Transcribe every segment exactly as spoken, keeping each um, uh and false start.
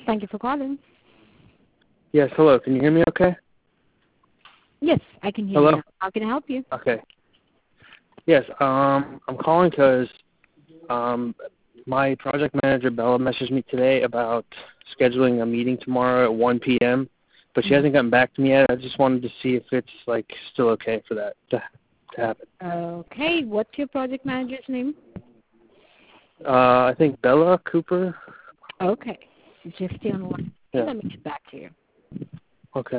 Thank you for calling. Yes, hello. Can you hear me okay? Yes, I can hear hello? you now. How can I help you? Okay. Yes, um, I'm calling because um, my project manager, Bella, messaged me today about scheduling a meeting tomorrow at one p.m., but she mm-hmm. hasn't gotten back to me yet. I just wanted to see if it's, like, still okay for that to, to happen. Okay. What's your project manager's name? Uh, I think Bella Cooper. Okay. Just stay on the line. Yeah. Let me get back to you. Okay.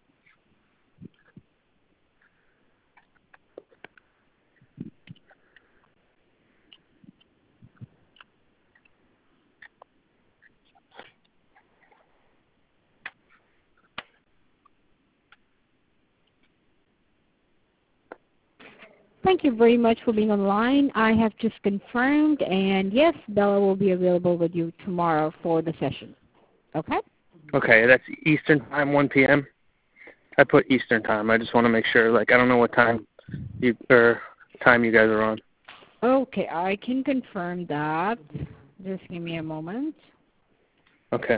Thank you very much for being online. I have just confirmed, and yes, Bella will be available with you tomorrow for the session. Okay? Okay, that's Eastern time, one p.m.? I put Eastern time. I just want to make sure. Like, I don't know what time you or time you guys are on. Okay, I can confirm that. Just give me a moment. Okay.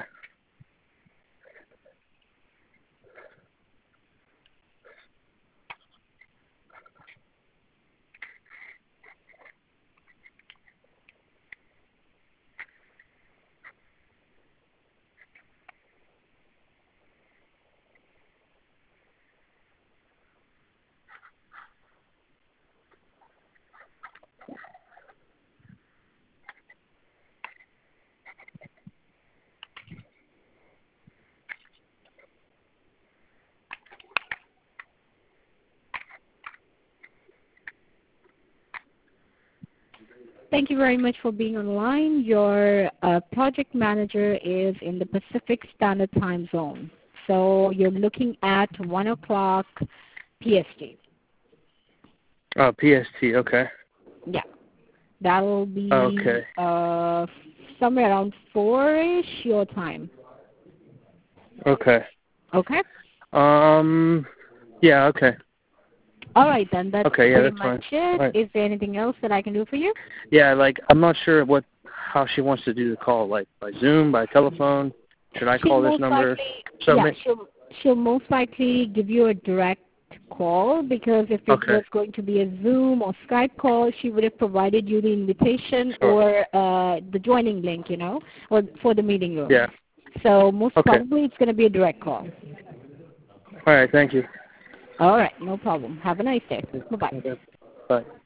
Thank you very much for being online. Your uh, project manager is in the Pacific Standard Time Zone. So you're looking at one o'clock P S T. Oh, P S T, okay. Yeah. That will be okay. uh, somewhere around four-ish your time. Okay. Okay? Um, yeah, okay. All right, then. That's okay, yeah, pretty that's much fine. it. Right. Is there anything else that I can do for you? Yeah, like, I'm not sure what how she wants to do the call, like by Zoom, by telephone. Should I she'll call this number? Likely, so yeah, ma- she'll, she'll most likely give you a direct call, because if it okay. was going to be a Zoom or Skype call, she would have provided you the invitation sure. or uh, the joining link, you know, or for the meeting room. Yeah. So most okay. probably it's going to be a direct call. All right, thank you. All right, no problem. Have a nice day. Bye-bye. Okay. Bye.